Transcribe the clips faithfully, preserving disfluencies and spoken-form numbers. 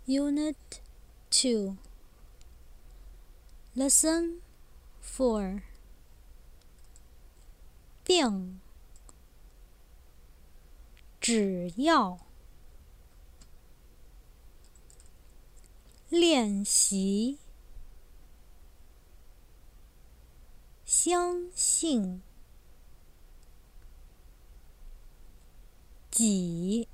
Unit two Lesson four 病只要练习相信几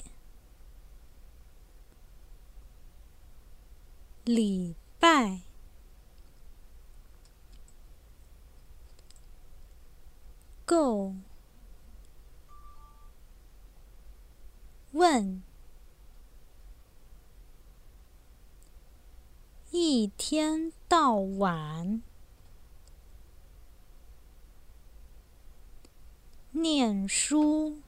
礼拜够问一天到晚念书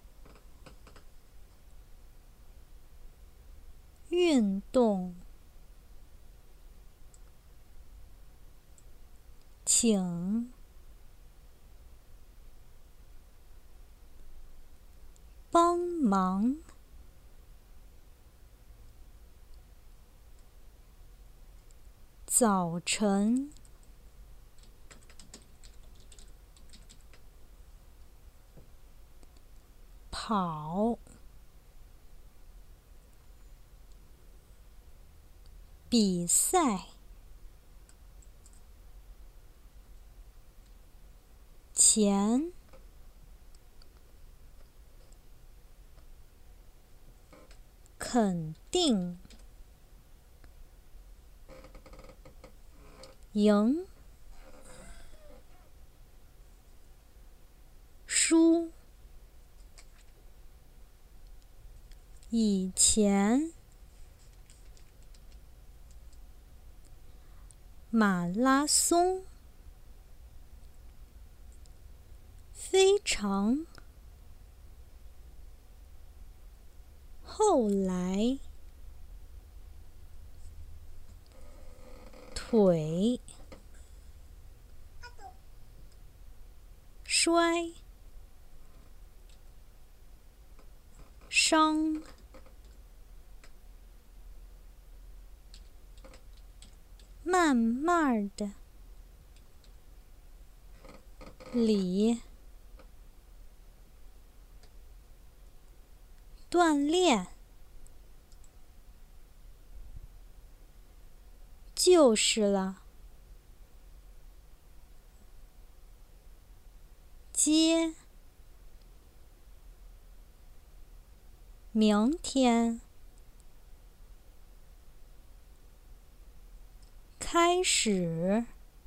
运动请帮忙早晨跑比赛前肯定赢输以前马拉松非常后来腿摔伤慢慢的里锻炼就是了接明天开始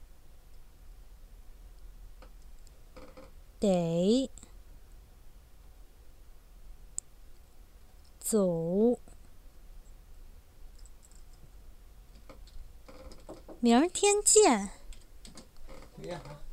得走明儿天见。